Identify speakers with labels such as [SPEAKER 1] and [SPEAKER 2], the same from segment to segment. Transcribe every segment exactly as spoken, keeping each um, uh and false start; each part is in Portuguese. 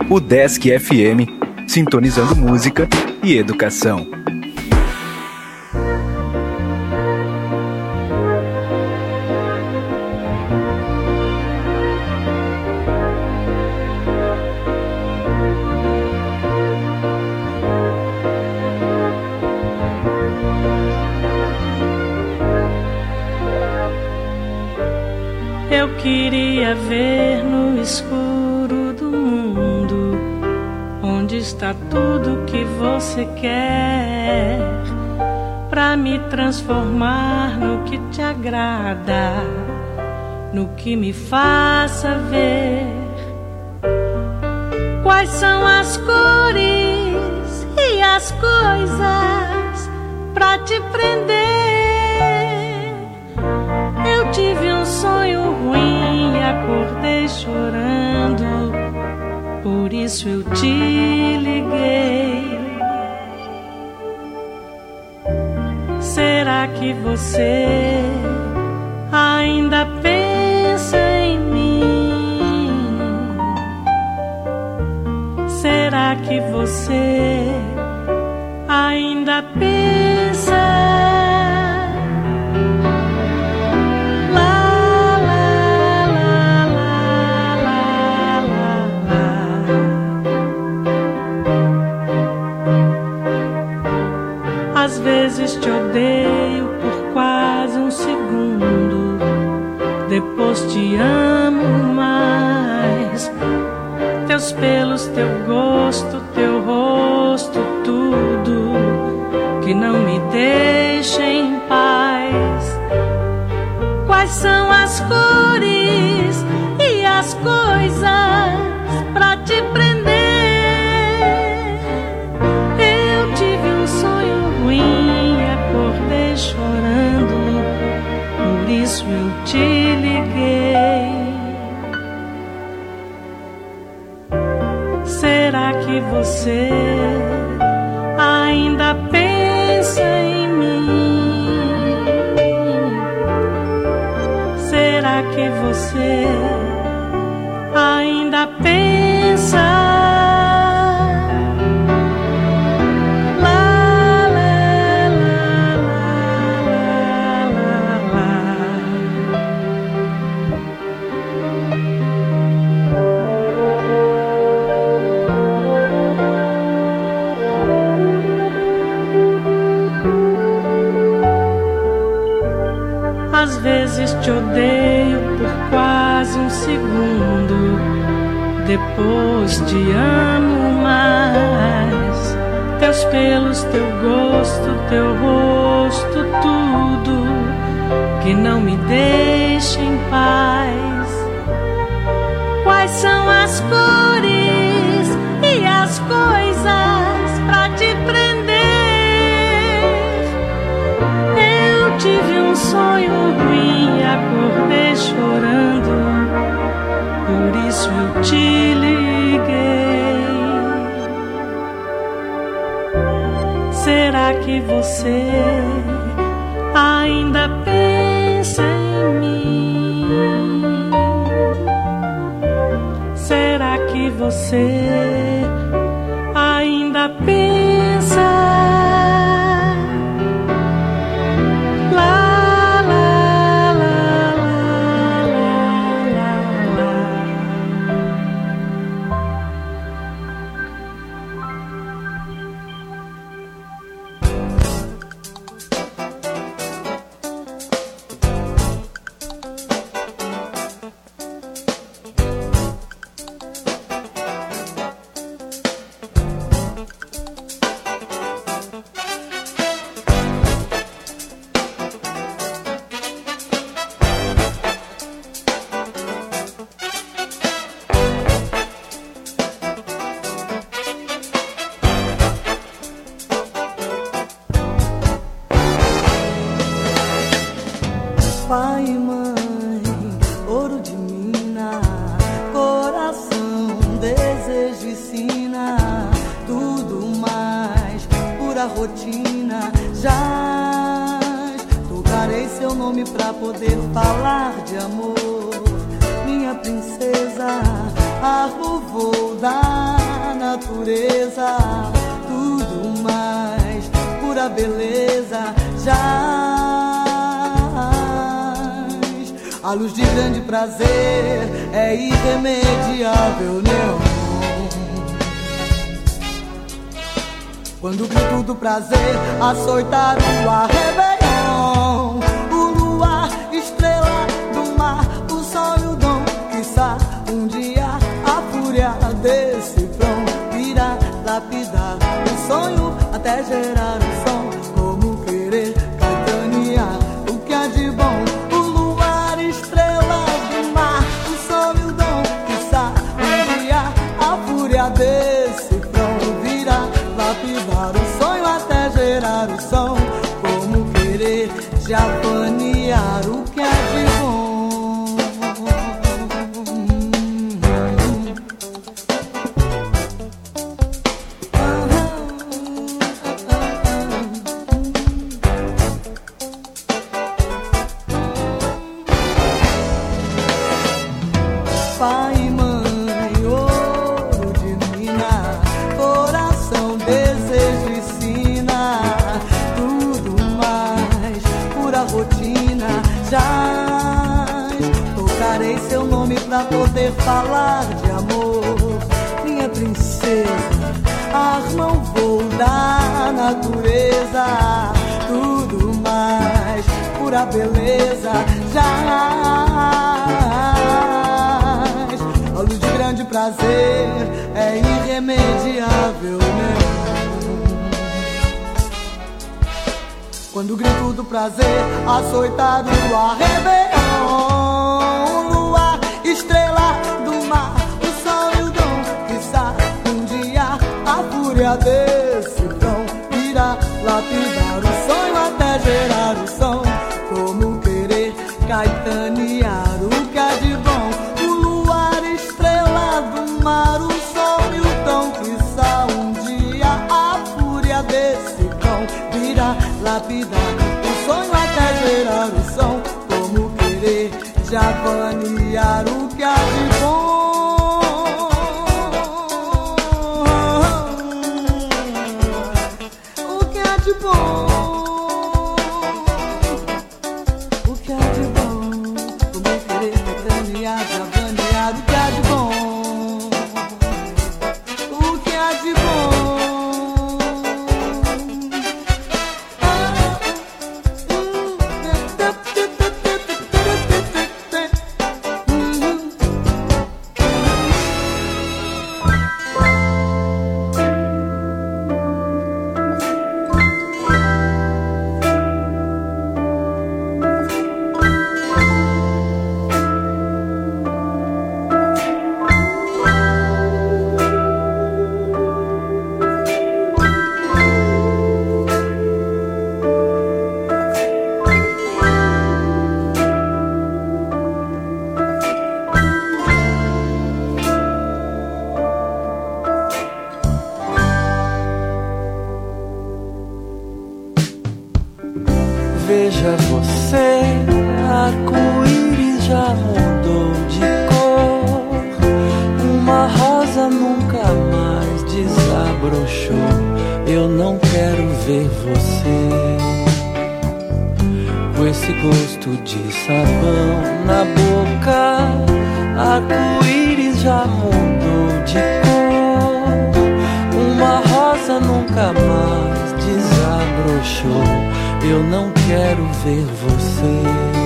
[SPEAKER 1] o Desk F M, sintonizando música e educação.
[SPEAKER 2] Eu queria ver no escuro do mundo onde está tudo que você quer, pra me transformar no que te agrada, no que me faça ver quais são as cores e as coisas pra te prender. Eu tive um sonho ruim e acordei chorando, por isso eu te liguei. Será que você ainda pensa em mim? Será que você ainda pensa? Às vezes te odeio por quase um segundo, depois te amo mais. Teus pelos, teu gosto, teu rosto, tudo que não me deixa em paz. Quais são as cores e as coisas pra te prender? Eu tive um sonho ruim, acordei chorando, por isso eu te liguei. Será que você ainda pensa em mim? Será que você ainda pensa? Às vezes te odeio por quase um segundo, depois te amo mais. Teus pelos, teu gosto, teu rosto, tudo que não me deixa em paz. Quais são as cores e as coisas pra te prender? Eu tive um sonho ruim, acordei chorando, por isso eu te liguei. Será que você ainda pensa em mim? Será que você ainda pensa?
[SPEAKER 3] Pai e mãe, ouro de mina, coração, desejo e sina, tudo mais, pura rotina. Já tocarei seu nome pra poder falar de amor. Minha minha princesa, armo o voo da natureza, tudo mais, pura beleza, jaz. A luz de grande prazer é irremediável, neon. Quando o grito do prazer açoitar o arrebeião, o luar, estrela do mar, o sol e o dom, quiçá um dia a fúria desse frão virá lapidar o sonho até gerar o som, como querer capitanear o que há de bom. O luar, estrela do mar, o sol e o dom, quiçá um dia a fúria desse frão virá lapidar o sonho até gerar o som, como querer japanear o que há de bom. Pai e mãe, ouro de mina, coração, desejo e sina, tudo mais, pura rotina, jaz. Tocarei seu nome pra poder falar de amor, minha princesa, arma o voo da natureza, tudo mais, pura beleza, jaz. A luz de grande prazer é irremediável, né? Quando o grito do prazer açoitar o arrebeião, luar, estrela do mar, o sol e o dom, quiçá um dia a fúria desse frão irá lapidar o sonho até gerar o som, como querer caetanear o que há de bom. O luar, estrela do mar, o sol e o dom, quiçá um dia a fúria desse frão virá lapidar o sonho até gerar o som, como querer japanear o que há de bom. O que há de bom, o que há de bom, como querer japanear, japanear o que há de bom, o que há de bom.
[SPEAKER 4] Veja você, arco-íris já mudou de cor, uma rosa nunca mais desabrochou. Eu não quero ver você com esse gosto de sabão na boca. Arco-íris já mudou de cor, uma rosa nunca mais desabrochou. Eu não quero ver você,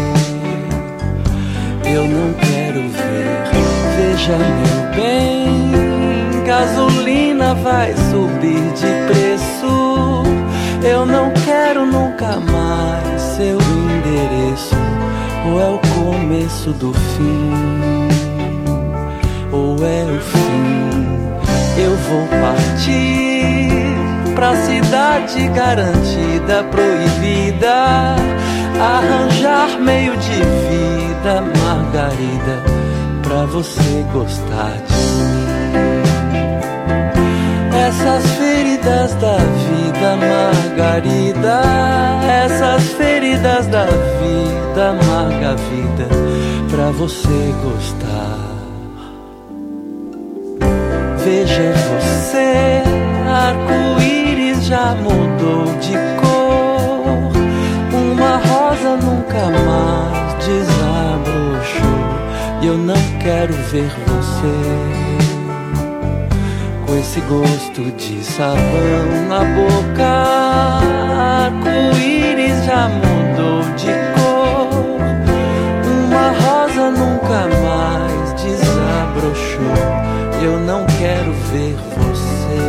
[SPEAKER 4] eu não quero ver. Veja, meu bem, gasolina vai subir de preço. Eu não quero nunca mais seu endereço. Ou é o começo do fim, ou é o fim. Eu vou partir pra cidade garantida, proibida, arranjar meio de vida, Margarida, pra você gostar de mim. Essas feridas da vida, Margarida, essas feridas da vida, amarga vida, pra pra você gostar. Veja você, arco-íris já mudou de cor. Uma rosa nunca mais desabrochou. E eu não quero ver você com esse gosto de sabão na boca. Arco-íris já mudou de cor. Uma rosa nunca mais desabrochou. Eu não quero ver você.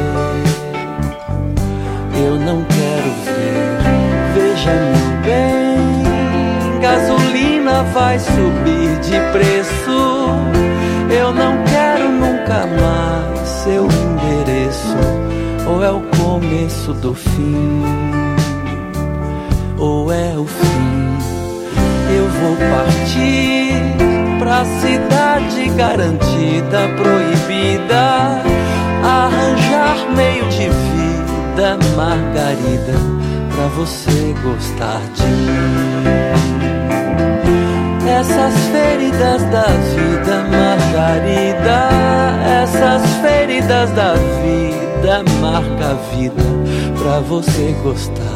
[SPEAKER 4] Eu não quero ver. Veja meu bem, gasolina vai subir de preço. Eu não quero nunca mais seu endereço. Ou é o começo do fim, ou é o fim. Eu vou partir pra cidade garantida, proibida, arranjar meio de vida, Margarida, pra você gostar de mim. Essas feridas da vida, Margarida, essas feridas da vida, marca a vida, pra você gostar.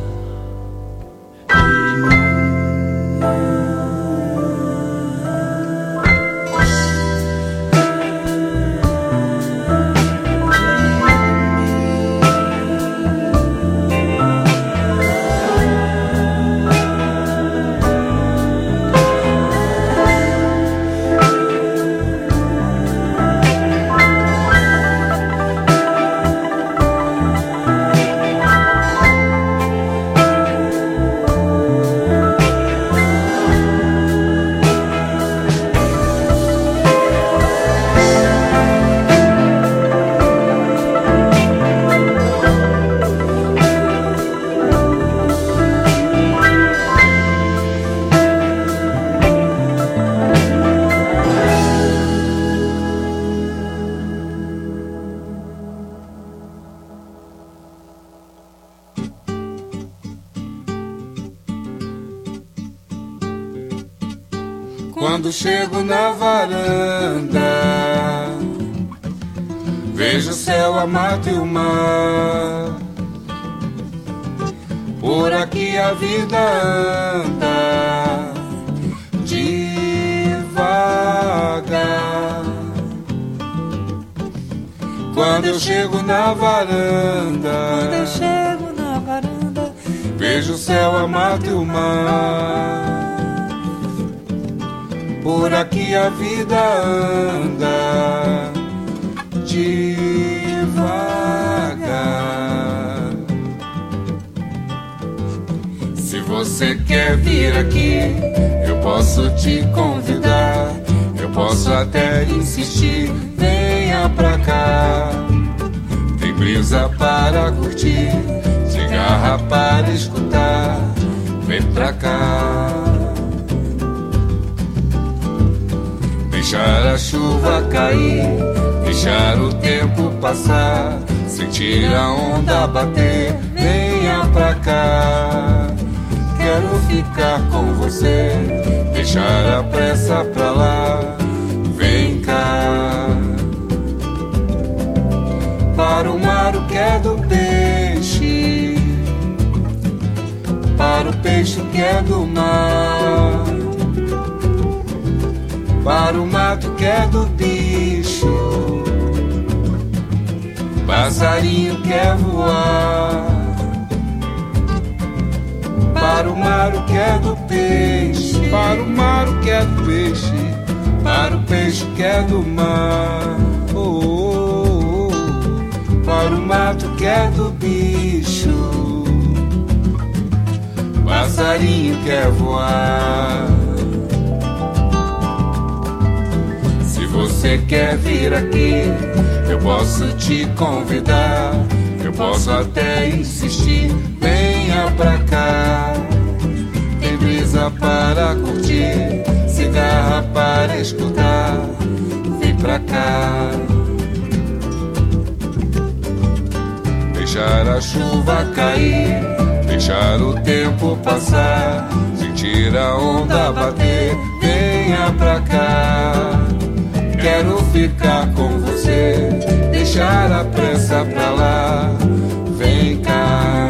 [SPEAKER 5] Quando chego na varanda, vejo o céu, a mata e o mar. Por aqui a vida anda devagar. Quando eu chego na varanda,
[SPEAKER 3] Quando eu chego na varanda,
[SPEAKER 5] vejo o céu, a mata e o mar. Por aqui a vida anda devagar. Se você quer vir aqui, eu posso te convidar. Eu posso até insistir, venha pra cá. Tem brisa para curtir, cigarra para escutar. Vem pra cá. Deixar a chuva cair, deixar o tempo passar, sentir a onda bater, venha pra cá. Quero ficar com você, deixar a pressa pra lá, vem cá. Para o mar o que é do peixe, para o peixe o que é do mar. Para o mato que é do bicho, passarinho quer voar. Para o mar o que é do peixe, para o mar o que é do peixe, para o peixe que é do mar. Oh, oh, oh. Para o mato que é do bicho, passarinho quer voar. Se você quer vir aqui, eu posso te convidar. Eu posso até insistir, venha pra cá. Tem brisa para curtir, cigarra para escutar. Vem pra cá. Deixar a chuva cair, deixar o tempo passar, sentir a onda bater, venha venha pra cá. Quero ficar com você, deixar a pressa pra lá. Vem cá.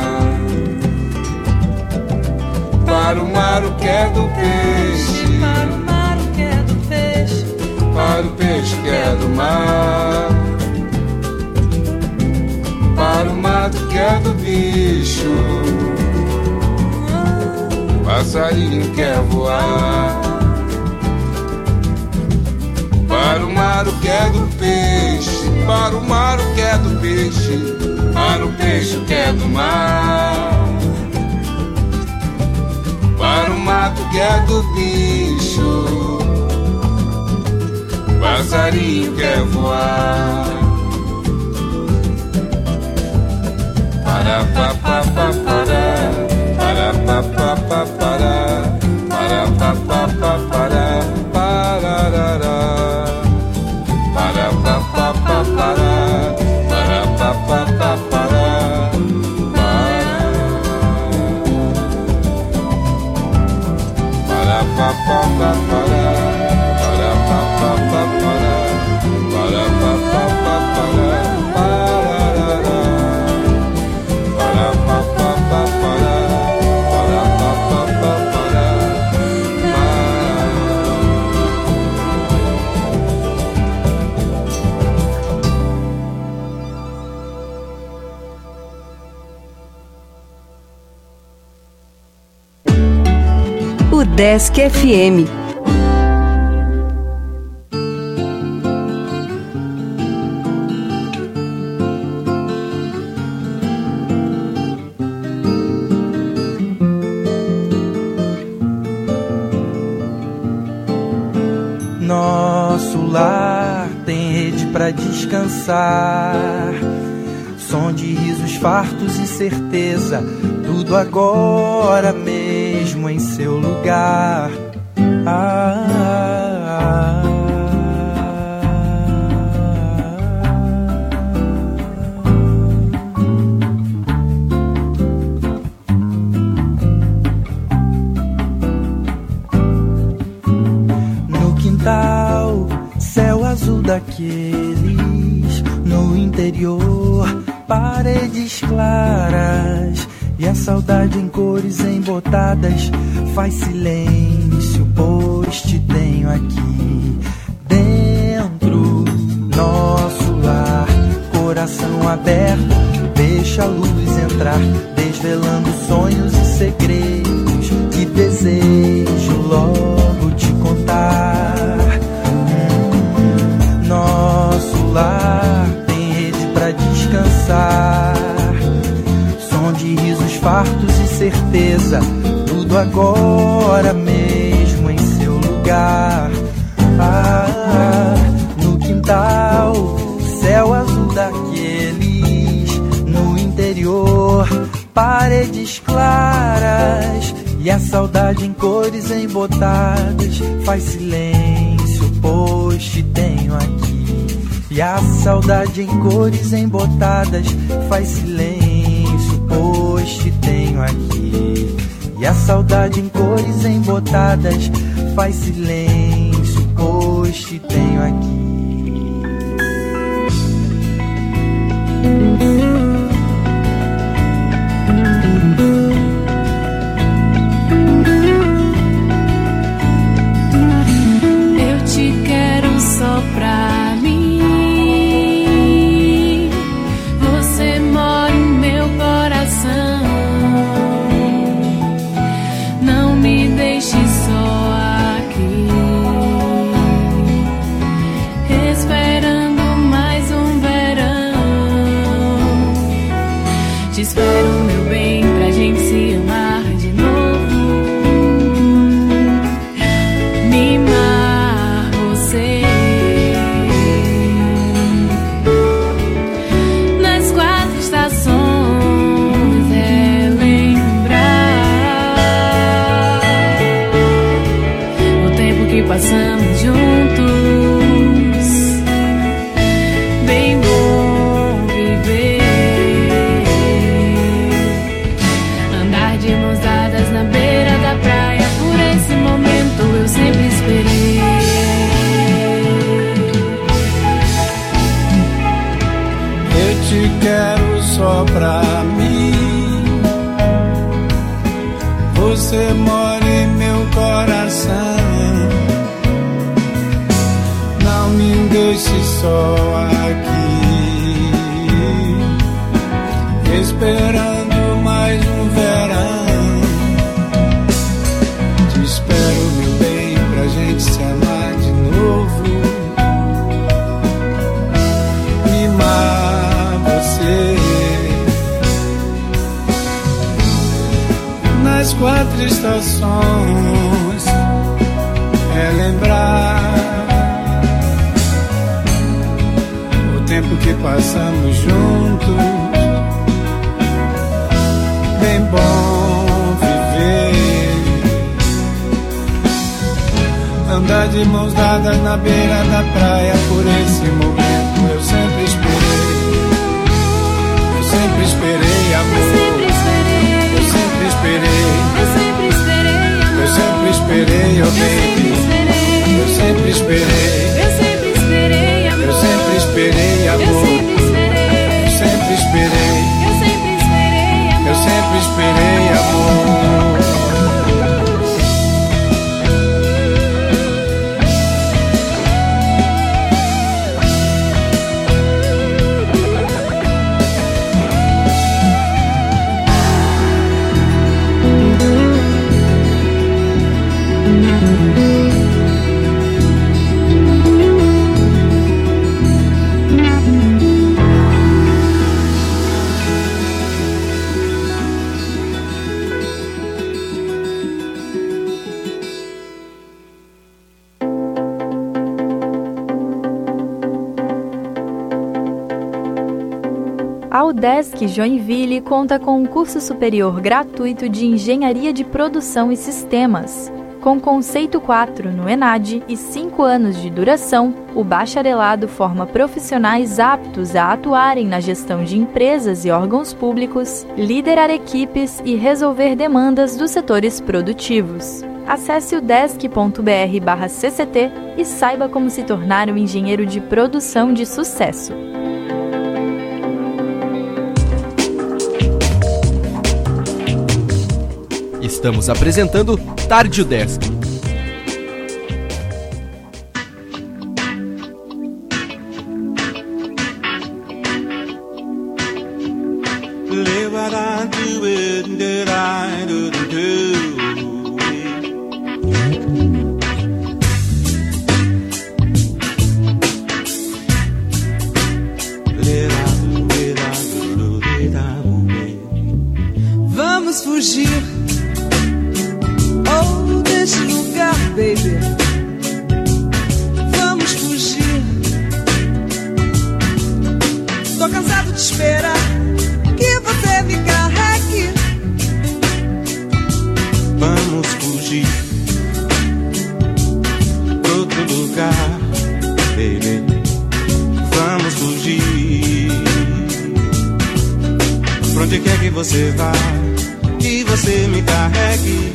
[SPEAKER 5] Para o mar o que é do peixe,
[SPEAKER 4] para o mar o que é do peixe,
[SPEAKER 5] para o peixe que é do mar, para o mato que é do bicho, passarinho quer voar. Para o mar o que é do peixe, para o mar o que é do peixe, para o peixe que é do mar, para o mato que é do bicho, passarinho quer voar. Para pa pa pa para, para pa pa pa para, para pa pa pa para, parará. Para pa pa pa para, para pa pa pa para, para pa pa pa para, para pa pa pa para, para pa pa pa para, parará. Para pa pa pa para, para pa pa pa para,
[SPEAKER 6] Udesc F M.
[SPEAKER 7] Nosso lar tem rede pra descansar, som de risos fartos e certeza, tudo agora mesmo em seu lugar. Ah, ah, ah. No quintal, céu azul daqueles, no interior, paredes claras, e a saudade em cores embotadas faz silêncio, pois te tenho aqui dentro. Nosso lar, coração aberto, deixa a luz entrar, desvelando sonhos e segredos que desejo logo te contar. Hum, nosso lar tem rede pra descansar, som de risos fartos e certeza, tudo agora mesmo em seu lugar. Ah, ah, no quintal, céu azul daqueles, no interior, paredes claras, e a saudade em cores embotadas faz silêncio, pois te tenho aqui. E a saudade em cores embotadas faz silêncio, pois te tenho aqui. E a saudade em cores embotadas faz silêncio, pois te tenho aqui.
[SPEAKER 8] Eu te quero só pra mim. Você mora em meu coração. Não me deixe só aqui, esperando mais um verão. Te espero, meu bem, pra gente se amar de novo. Mimar você nas quatro estações, é lembrar o tempo que passamos juntos. Bem bom viver, andar de mãos dadas na beira da praia. Por esse momento eu sempre esperei.
[SPEAKER 9] só aqui, esperando mais um verão. Te espero, meu bem, pra gente se amar de novo, mimar você nas quatro estações, é lembrar o tempo que passamos juntos. Bem bom viver, andar de mãos dadas na beira da praia. Por esse momento eu sempre esperei, eu sempre esperei amor. Eu sempre esperei,
[SPEAKER 8] eu sempre esperei, amor.
[SPEAKER 9] Eu sempre esperei, oh baby. Eu sempre esperei,
[SPEAKER 8] eu sempre esperei, amor.
[SPEAKER 9] Eu sempre esperei, amor.
[SPEAKER 8] Eu sempre esperei,
[SPEAKER 9] eu sempre esperei,
[SPEAKER 8] eu sempre esperei, amor.
[SPEAKER 9] Eu sempre esperei, amor.
[SPEAKER 10] A UDESC Joinville conta com um curso superior gratuito de Engenharia de Produção e Sistemas. Com conceito quatro no ENAD e cinco anos de duração, o bacharelado forma profissionais aptos a atuarem na gestão de empresas e órgãos públicos, liderar equipes e resolver demandas dos setores produtivos. Acesse udesc ponto br barra C C T e saiba como se tornar um engenheiro de produção de sucesso.
[SPEAKER 11] Estamos apresentando Tarde UDESC.
[SPEAKER 12] Vamos fugir. Oh, desse lugar, baby. Vamos fugir. Tô cansado de esperar que você me carregue.
[SPEAKER 13] Vamos fugir pra outro lugar, baby. Vamos fugir. Pra onde quer que você vá, que você me carregue.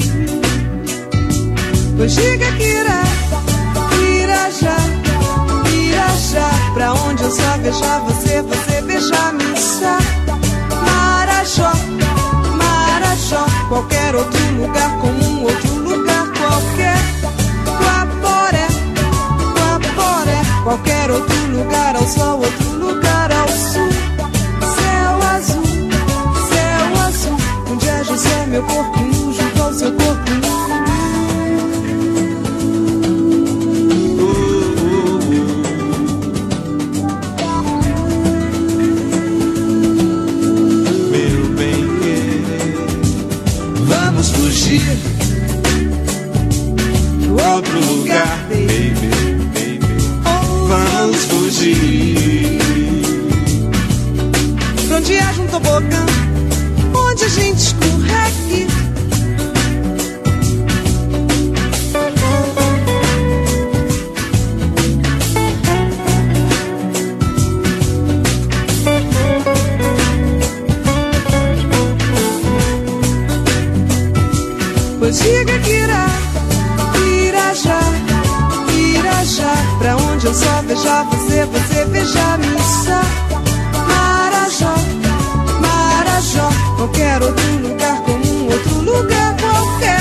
[SPEAKER 12] Pois diga que irá, irá já, irá já. Pra onde eu só beijar você, você beijar-me só. Marajó, Marajó, qualquer outro lugar, como um outro lugar qualquer. Guaporé, Guaporé, qualquer outro lugar ao sol, outro lugar ao sul. Céu azul, céu azul, onde é José, meu corpo nu, junto ao seu corpo nu.
[SPEAKER 13] Fugir pro outro lugar, baby, baby. Vamos fugir
[SPEAKER 12] pra onde haja um tobogã, onde a gente escorregue. Pois diga que irá, irá já, irá já. Pra onde eu só beijar você, você beijar-me só. Marajó, Marajó, qualquer outro lugar, como um outro lugar qualquer.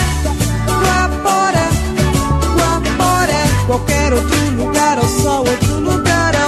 [SPEAKER 12] Guaporé, Guaporé, qualquer outro lugar ao sol, outro lugar ao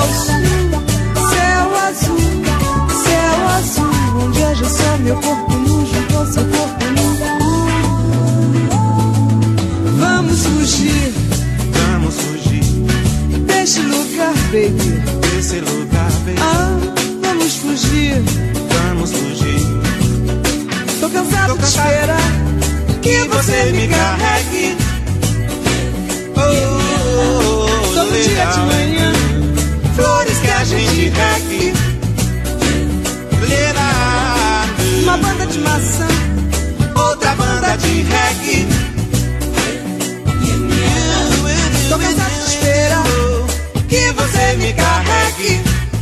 [SPEAKER 12] Vamos fugir,
[SPEAKER 13] vamos fugir
[SPEAKER 12] deste lugar, baby.
[SPEAKER 13] desse lugar, baby.
[SPEAKER 12] Ah, vamos fugir,
[SPEAKER 13] vamos fugir.
[SPEAKER 12] Tô cansado,
[SPEAKER 13] Tô
[SPEAKER 12] de esperar
[SPEAKER 13] que você me carregue. Oh, oh, oh,
[SPEAKER 12] todo
[SPEAKER 13] legal.
[SPEAKER 12] dia de manhã,
[SPEAKER 13] flores que a gente regue.
[SPEAKER 12] Uma banda de maçã,
[SPEAKER 13] outra banda de reggae.
[SPEAKER 12] Tô cansado de esperar
[SPEAKER 13] que você me carregue.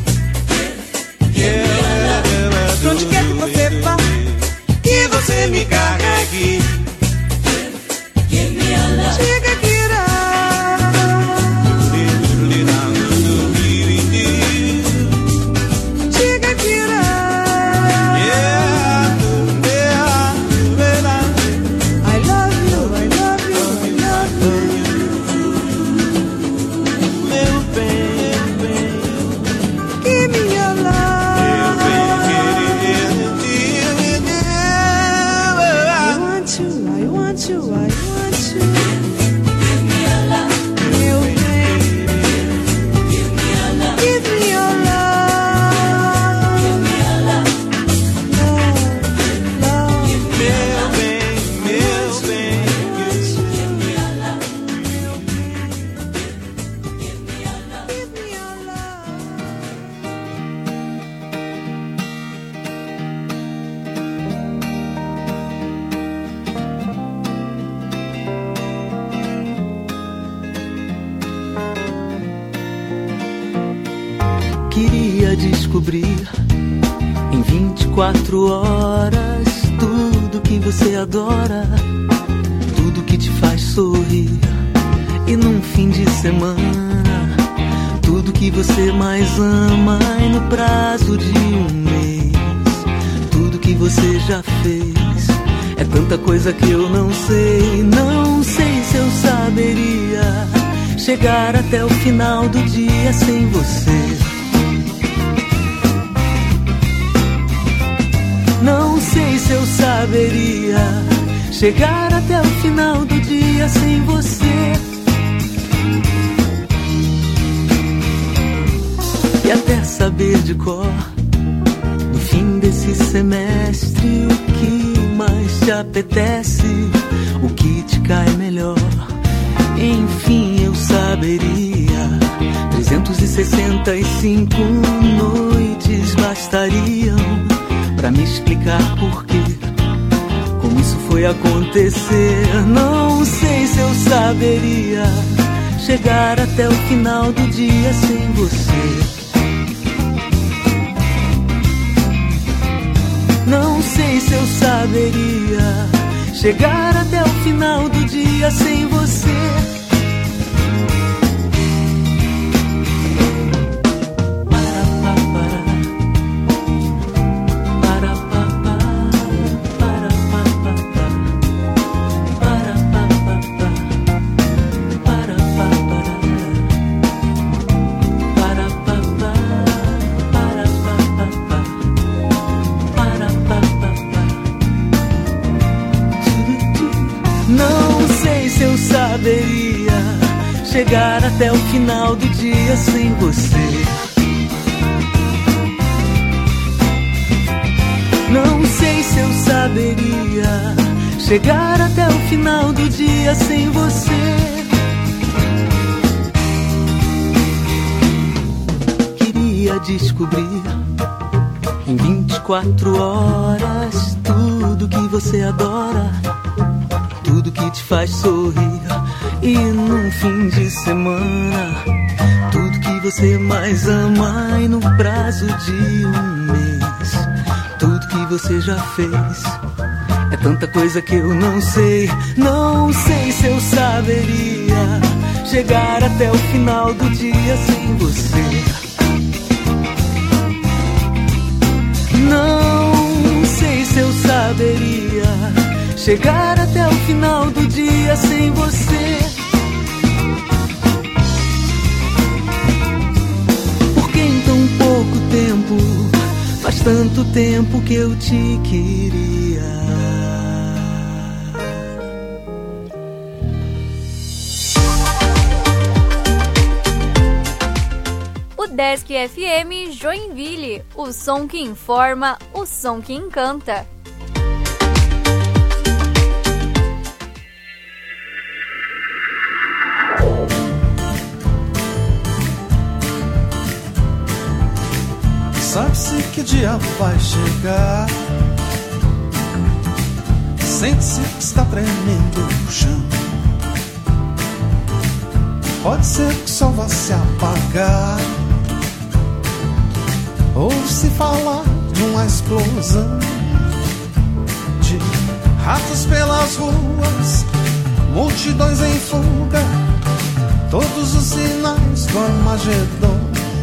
[SPEAKER 12] Pra onde quer que você vá,
[SPEAKER 13] que você me carregue.
[SPEAKER 12] Chega que irá. Chega que irá. I love you, I love you, I love you.
[SPEAKER 13] Meu bem, bem.
[SPEAKER 12] Give me your love.
[SPEAKER 13] Meu bem,
[SPEAKER 12] I want you, I want you, I want you. Give me your love. Meu bem. Give me your love. Give me your love. Give me your love. Love, love. Give me your
[SPEAKER 13] meu bem, meu bem.
[SPEAKER 12] Give me your love. Give me your love. Give me your love.
[SPEAKER 4] Queria descobrir em vinte e quatro horas tudo que você adora, tudo que te faz sorrir. E num fim de semana, tudo que você mais ama. E no prazo de um mês, tudo que você já fez. É tanta coisa que eu não sei, não sei se eu saberia chegar até o final do dia sem você. Não sei se eu saberia chegar até o final do dia sem você. E até saber de cor, no fim desse semestre, o que mais te apetece, o que te cai melhor. Enfim, eu saberia. trezentas e sessenta e cinco noites bastariam pra me explicar por quê, como isso foi acontecer. Não sei se eu saberia chegar até o final do dia sem você. Não sei se eu saberia chegar até o final do dia sem você. Chegar até o final do dia sem você. Não sei se eu saberia chegar até o final do dia sem você. Queria descobrir em vinte e quatro horas tudo que você adora, tudo que te faz sorrir. E num fim de semana, tudo que você mais ama. E no prazo de um mês, tudo que você já fez. É tanta coisa que eu não sei. Não sei se eu saberia chegar até o final do dia sem você. Não sei se eu saberia chegar até o final do dia sem você. Porque em tão pouco tempo, faz tanto tempo que eu te queria.
[SPEAKER 10] Desk F M Joinville, o som que informa, o som que encanta.
[SPEAKER 7] Sabe-se que dia vai chegar. Sente-se que está tremendo o chão. Pode ser que o sol vá se apagar, ou se falar de uma explosão de ratos pelas ruas, multidões em fuga, todos os sinais do Armagedon.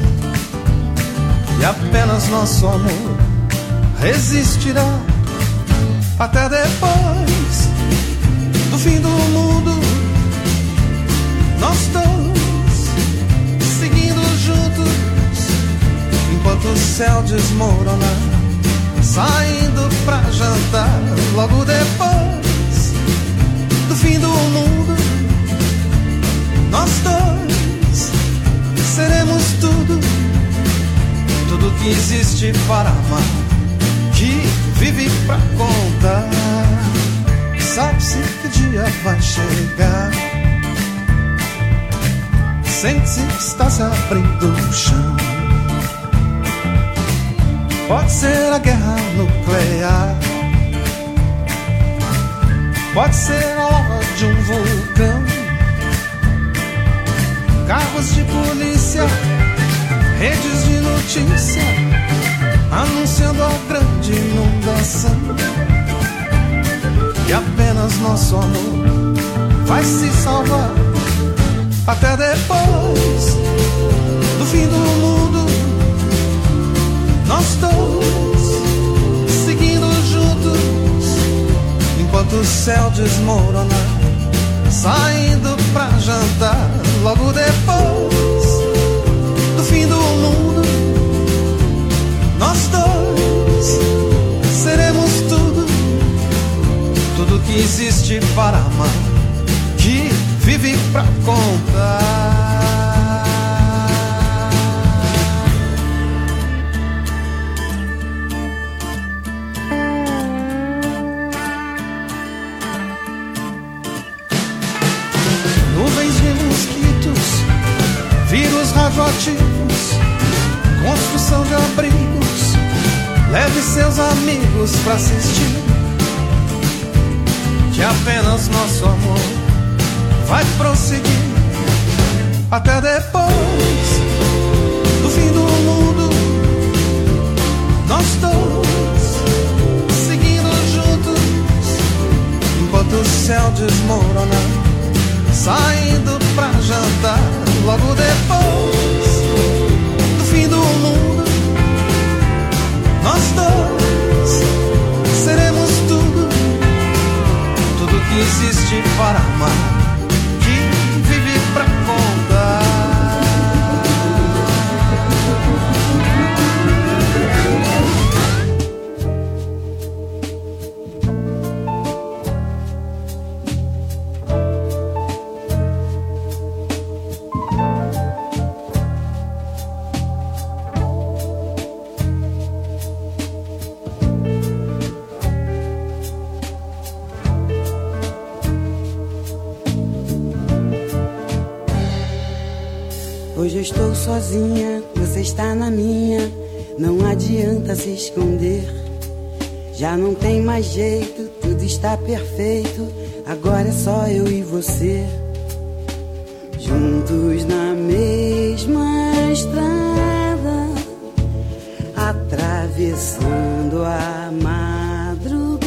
[SPEAKER 7] E apenas nosso amor resistirá até depois do fim do mundo. Nós dois seguindo juntos enquanto o céu desmoronar, saindo pra jantar logo depois do fim do mundo. Nós dois seremos tudo, tudo que existe para amar, que vive pra contar. Sabe-se que dia vai chegar. Sente-se que está se abrindo o chão. Pode ser a guerra nuclear, pode ser a lava de um vulcão, carros de polícia, redes de notícia anunciando a grande inundação. E apenas nosso amor vai se salvar até depois do fim do mundo. Nós dois seguindo juntos enquanto o céu desmoronar, saindo pra jantar logo depois do fim do mundo. Nós dois seremos tudo, tudo que existe para amar, que vive pra contar. Nuvens de mosquitos, vírus radioativos, construção de abrigos, leve seus amigos pra assistir, que apenas nosso amor vai prosseguir até depois do fim do mundo. Nós dois seguindo juntos enquanto o céu desmoronar, saindo pra jantar logo depois do fim do mundo. Nós dois seremos tudo, tudo que existe para amar, que vive pra contar.
[SPEAKER 14] Hoje eu estou sozinha, você está na minha, não adianta se esconder. Já não tem mais jeito, tudo está perfeito, agora é só eu e você. Juntos na mesma estrada, atravessando a madrugada,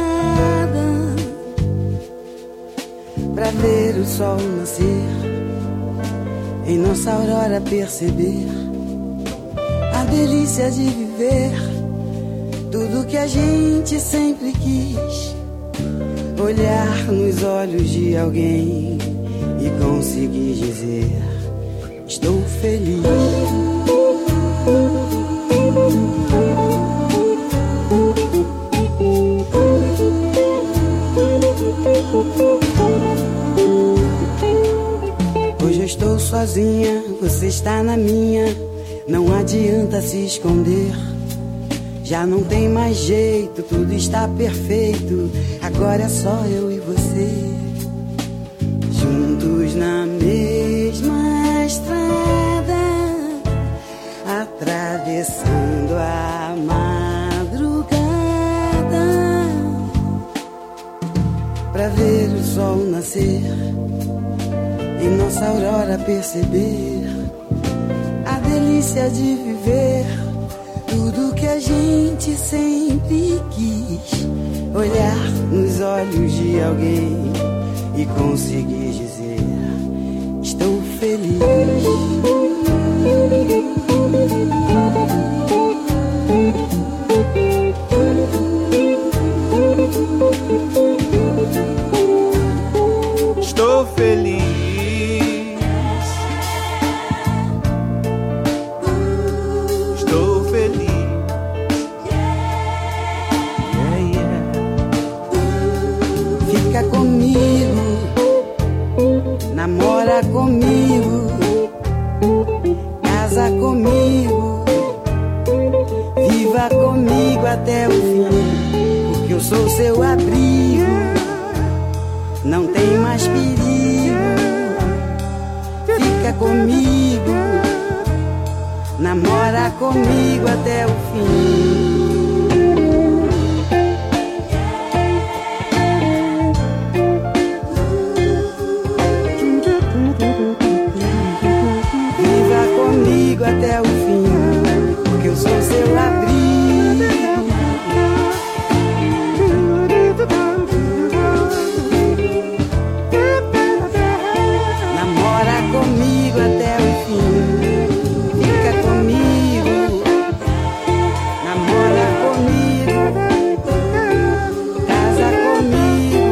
[SPEAKER 14] pra ver o sol nascer, em nossa aurora perceber a delícia de viver tudo que a gente sempre quis. Olhar nos olhos de alguém e conseguir dizer: estou feliz. Hoje eu estou sozinha, você está na minha, Não adianta se esconder. Já não tem mais jeito, tudo está perfeito. Agora é só eu e você, juntos na mesma estrada, atravessando a madrugada, pra ver o sol nascer, em nossa aurora perceber a delícia de viver. Tudo que a gente sempre quis, olhar nos olhos de alguém e conseguir dizer: estou feliz.
[SPEAKER 13] Estou feliz.
[SPEAKER 14] Namora comigo, casa comigo, viva comigo até o fim, porque eu sou seu abrigo, não tem mais perigo. Fica comigo, namora comigo até o fim. Até o fim, porque eu sou seu abrigo. Namora comigo até o fim, fica comigo, namora comigo, casa comigo.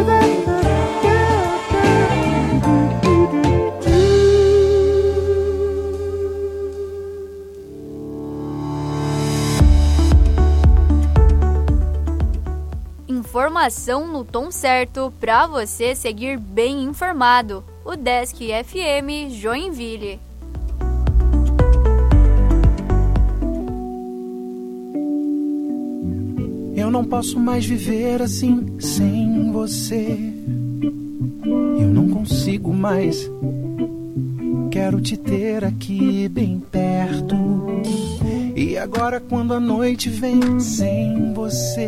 [SPEAKER 10] Informação no tom certo para você seguir bem informado. O Desk F M Joinville.
[SPEAKER 7] Eu não posso mais viver assim sem você. Eu não consigo mais. Quero te ter aqui bem perto. E agora quando a noite vem sem você,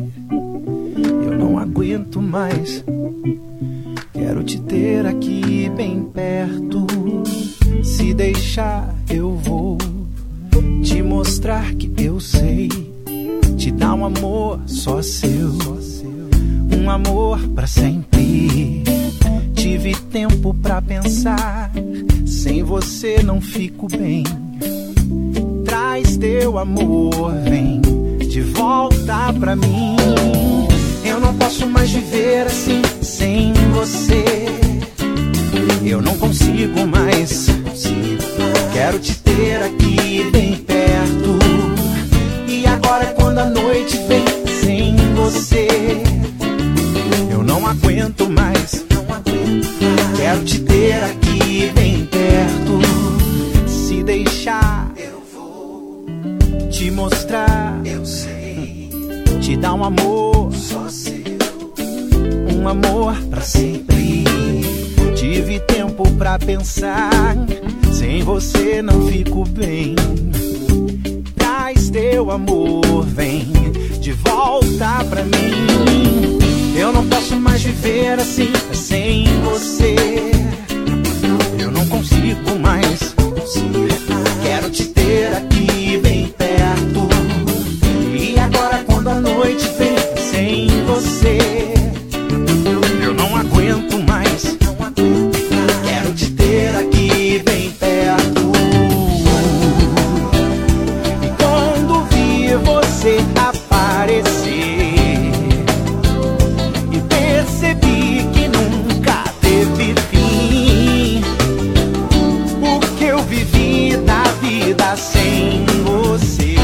[SPEAKER 7] eu não aguento mais. Quero te ter aqui bem perto. Se deixar eu vou te mostrar que eu sei te dar um amor só seu, um amor pra sempre. Tive tempo pra pensar, sem você não fico bem. Traz teu amor, vem de volta pra mim. Eu não posso mais viver assim sem você. Eu não consigo mais. Quero te ter aqui bem perto. E agora quando a noite vem sem você, eu não aguento mais. Quero te ter aqui bem perto. Se deixar, eu vou te mostrar. Eu sei te dar um amor só seu, um amor pra sempre. Tive tempo pra pensar, sem você não fico bem. Traz teu amor, vem de volta pra mim. Eu não posso mais viver assim sem você. Eu não consigo mais. Quero te ter aqui bem perto. E agora quando a noite vem sem você, eu não aguento mais. Quero te ter aqui bem perto. E quando vi você aparecer e percebi que nunca teve fim, o que eu vivi da vida sem você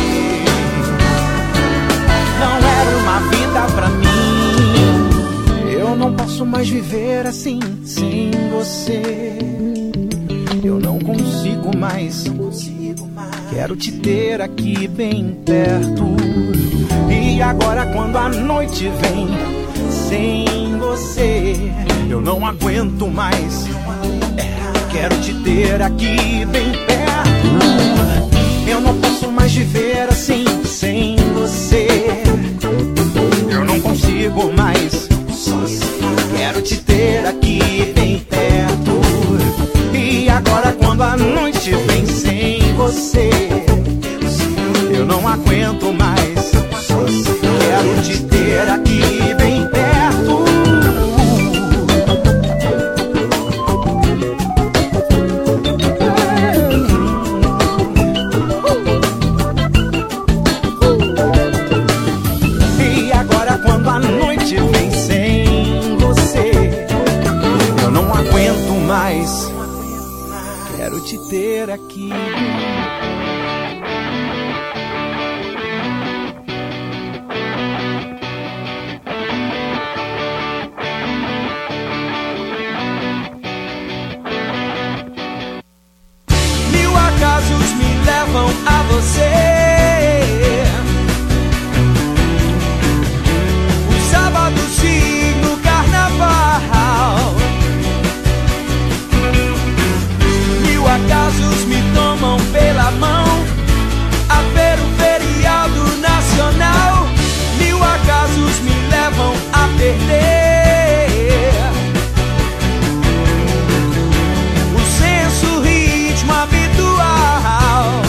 [SPEAKER 7] não era uma vida pra mim. Eu não posso mais viver assim sem você. Eu não consigo consigo mais. Quero te ter aqui bem perto. E agora quando a noite vem sem você, eu não aguento mais. É, quero te ter aqui bem perto. Eu não posso mais viver assim sem você. Eu não consigo mais. Quero te ter aqui bem perto. E agora quando a noite vem sem você, eu não aguento mais. Quero te ter aqui bem perto. E agora quando a noite vem sem você, eu não aguento mais. Quero te ter aqui.
[SPEAKER 12] Mil acasos me levam a você. Os sábados e no carnaval. Mil acasos me tomam pela mão a ver o feriado nacional. Mil acasos me levam a perder o senso, o ritmo habitual.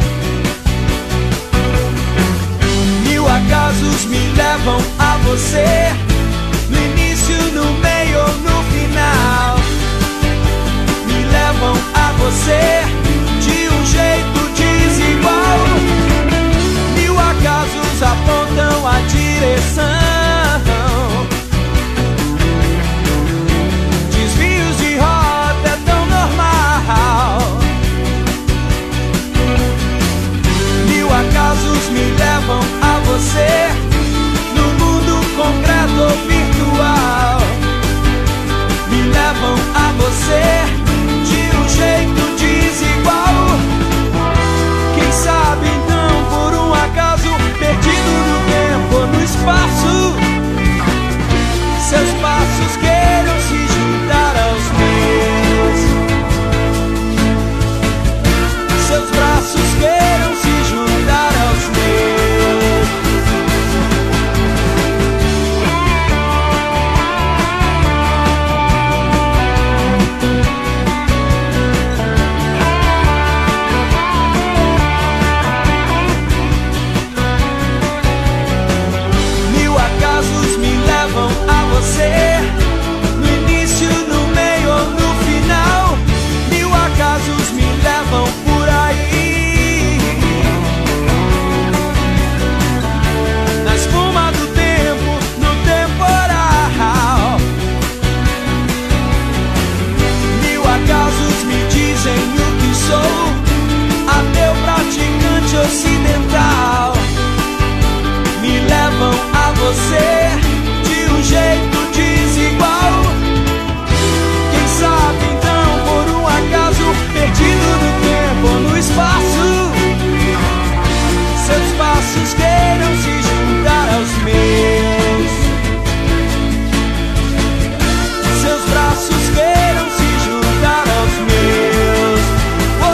[SPEAKER 12] Mil acasos me levam a você, no início, no meio ou no final. Me levam a você de um jeito desigual. Mil acasos apontam a direção. Desvios de rota é tão normal. Mil acasos me levam a você, no mundo concreto ou virtual. Me levam a você de um jeito desigual. Quem sabe então por um acaso, perdido no tempo ou no espaço, seus passos queiram se juntar aos meus, seus braços queiram se juntar aos meus. Mil acasos me levam a você, no início, no meio ou no final. Mil acasos me levam por aí, na espuma do tempo, no temporal. Mil acasos me dizem o que sou, ateu praticante ocidental. Me levam a você de um jeito desigual. Quem sabe então por um acaso, perdido no tempo ou no espaço, seus passos queiram se juntar aos meus, seus braços queiram se juntar aos meus. Oh,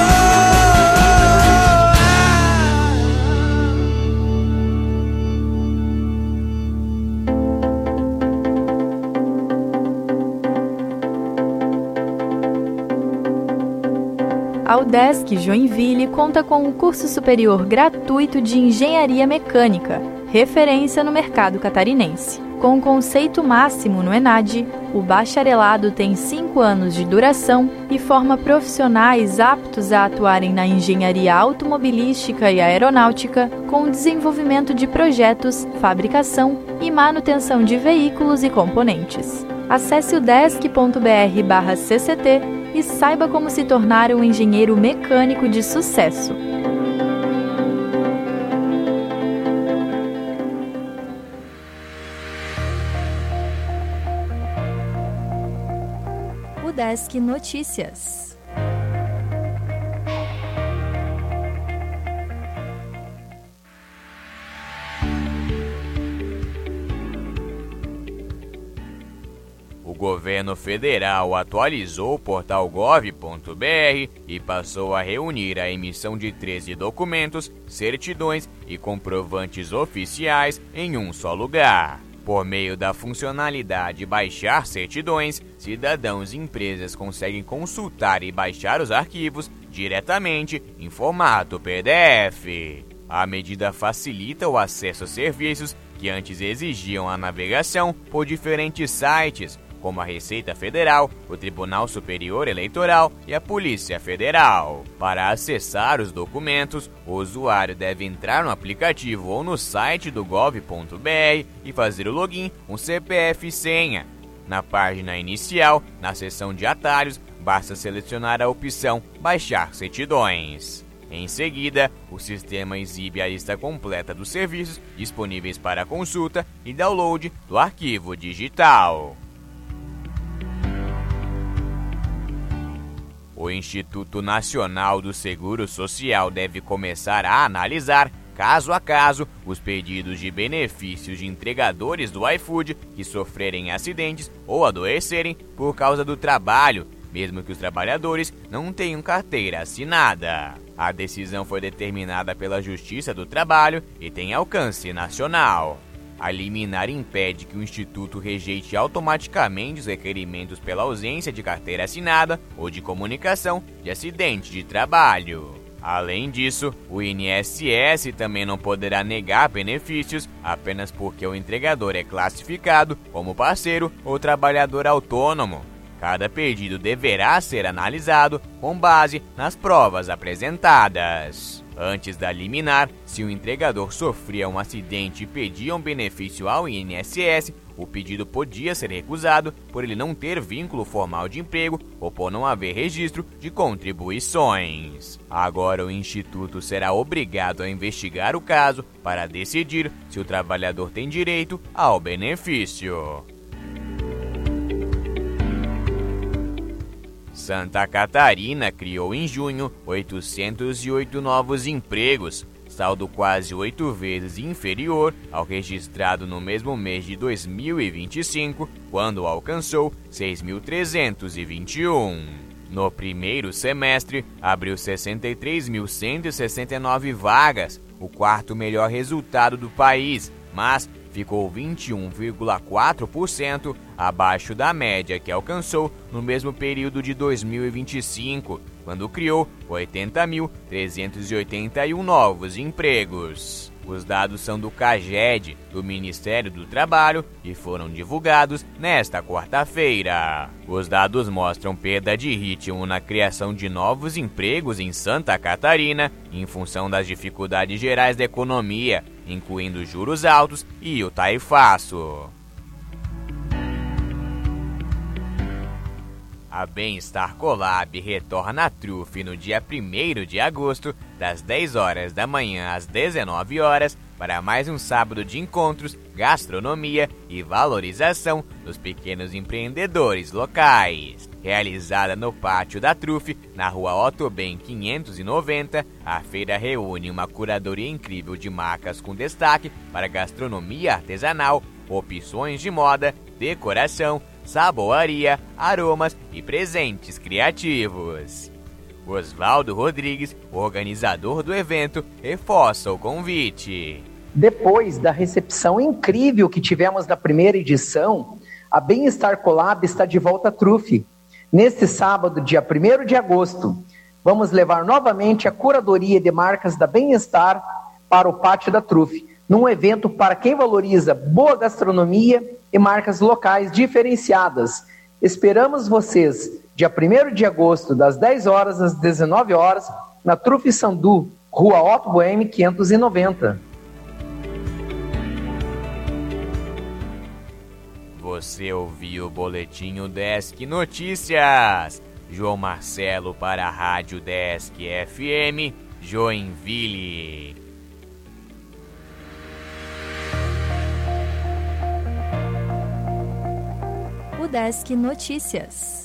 [SPEAKER 10] A UDESC Joinville conta com um curso superior gratuito de Engenharia Mecânica, referência no mercado catarinense. Com o conceito máximo no ENAD, o bacharelado tem cinco anos de duração e forma profissionais aptos a atuarem na engenharia automobilística e aeronáutica, com desenvolvimento de projetos, fabricação e manutenção de veículos e componentes. Acesse o udesc ponto br barra C C T e saiba como se tornar um engenheiro mecânico de sucesso. UDESC Notícias.
[SPEAKER 15] governo federal atualizou o portal gov ponto br e passou a reunir a emissão de treze documentos, certidões e comprovantes oficiais em um só lugar. Por meio da funcionalidade Baixar Certidões, cidadãos e empresas conseguem consultar e baixar os arquivos diretamente em formato P D F. A medida facilita o acesso a serviços que antes exigiam a navegação por diferentes sites, como a Receita Federal, o Tribunal Superior Eleitoral e a Polícia Federal. Para acessar os documentos, o usuário deve entrar no aplicativo ou no site do gov ponto br e fazer o login com C P F e senha. Na página inicial, na seção de atalhos, basta selecionar a opção Baixar Certidões. Em seguida, o sistema exibe a lista completa dos serviços disponíveis para consulta e download do arquivo digital. O Instituto Nacional do Seguro Social deve começar a analisar, caso a caso, os pedidos de benefícios de entregadores do iFood que sofrerem acidentes ou adoecerem por causa do trabalho, mesmo que os trabalhadores não tenham carteira assinada. A decisão foi determinada pela Justiça do Trabalho e tem alcance nacional. A liminar impede que o Instituto rejeite automaticamente os requerimentos pela ausência de carteira assinada ou de comunicação de acidente de trabalho. Além disso, o I N S S também não poderá negar benefícios apenas porque o entregador é classificado como parceiro ou trabalhador autônomo. Cada pedido deverá ser analisado com base nas provas apresentadas. Antes da liminar, se o entregador sofria um acidente e pedia um benefício ao I N S S, o pedido podia ser recusado por ele não ter vínculo formal de emprego ou por não haver registro de contribuições. Agora o Instituto será obrigado a investigar o caso para decidir se o trabalhador tem direito ao benefício. Santa Catarina criou em junho oitocentos e oito novos empregos, saldo quase oito vezes inferior ao registrado no mesmo mês de dois mil e vinte e cinco, quando alcançou seis mil trezentos e vinte e um. No primeiro semestre, abriu sessenta e três mil cento e sessenta e nove vagas, o quarto melhor resultado do país, mas ficou vinte e um vírgula quatro por cento abaixo da média que alcançou no mesmo período de dois mil e vinte e cinco, quando criou oitenta mil trezentos e oitenta e um novos empregos. Os dados são do CAGED, do Ministério do Trabalho, e foram divulgados nesta quarta-feira. Os dados mostram perda de ritmo na criação de novos empregos em Santa Catarina, em função das dificuldades gerais da economia, incluindo juros altos e o tarifaço. A Bem-Estar Collab retorna a Trufe no dia primeiro de agosto, das dez horas da manhã às dezenove horas, para mais um sábado de encontros, gastronomia e valorização dos pequenos empreendedores locais. Realizada no pátio da Trufe, na rua Otto Ben quinhentos e noventa, a feira reúne uma curadoria incrível de marcas com destaque para gastronomia artesanal, opções de moda, decoração, saboaria, aromas e presentes criativos. Osvaldo Rodrigues, organizador do evento, reforça o convite.
[SPEAKER 16] Depois da recepção incrível que tivemos na primeira edição, a Bem-Estar Collab está de volta à Trufe. Neste sábado, dia primeiro de agosto, vamos levar novamente a curadoria de marcas da Bem-Estar para o pátio da Trufe, num evento para quem valoriza boa gastronomia e marcas locais diferenciadas. Esperamos vocês, dia primeiro de agosto, das dez horas às dezenove horas, na Trufe Sandu, rua Otto Boheme quinhentos e noventa.
[SPEAKER 15] Você ouviu o Boletim Desk Notícias. João Marcelo para a Rádio Desk F M, Joinville.
[SPEAKER 10] O Desk Notícias.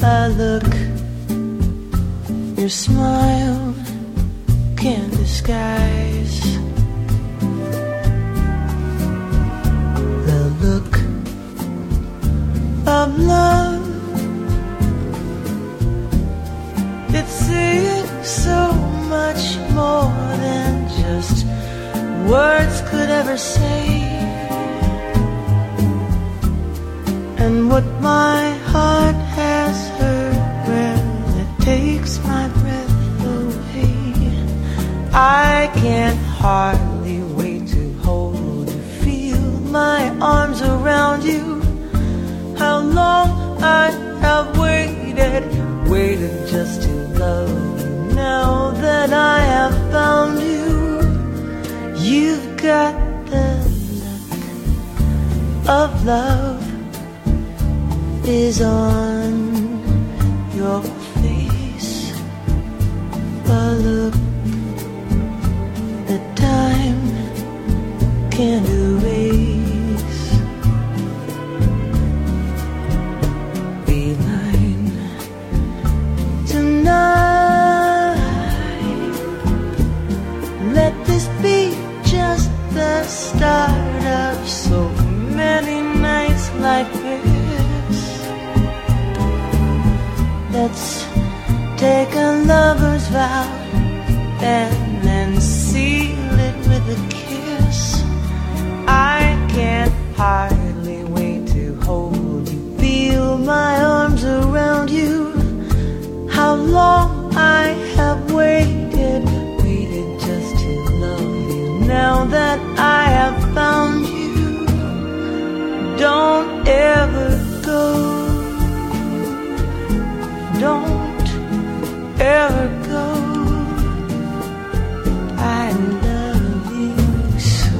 [SPEAKER 17] a look your smile can't disguise. The look of love, it's saying so much more than just words could ever say. And what my heart has heard, well, it takes my breath away. I can't hardly wait to hold you, feel my arms around you. How long I have waited, waited just to love you. Now that I have found you, you've got the look of love is on your face, a look that time can't erase. Be mine tonight. Let this be just the start of so many nights like this. Let's take a lover's vow and then seal it with a kiss. I can't hardly wait to hold you, feel my arms around you. How long I have waited, waited just to love you. Now that I have found you, don't ever go. Don't ever go. I love you so.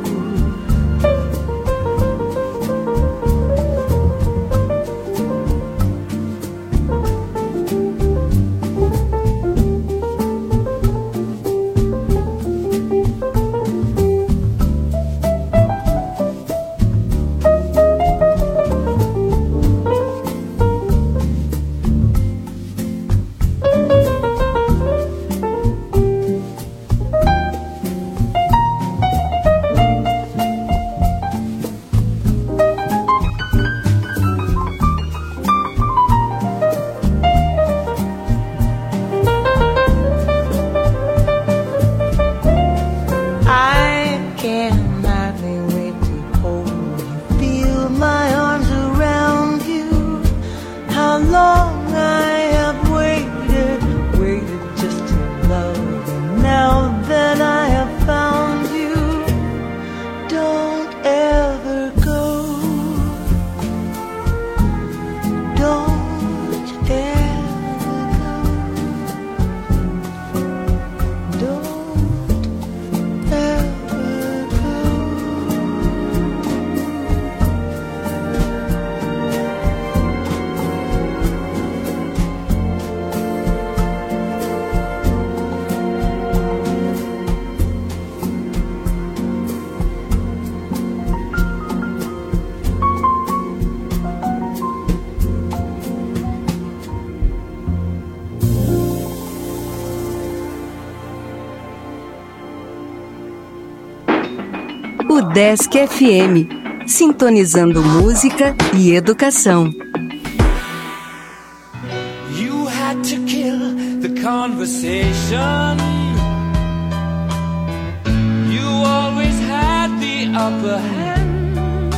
[SPEAKER 6] Desk F M, sintonizando música e educação.
[SPEAKER 4] You had to kill the conversation. You always had the upper hand.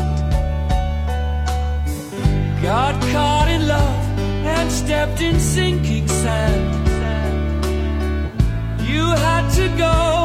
[SPEAKER 4] Got caught in love and stepped in sinking sand. You had to go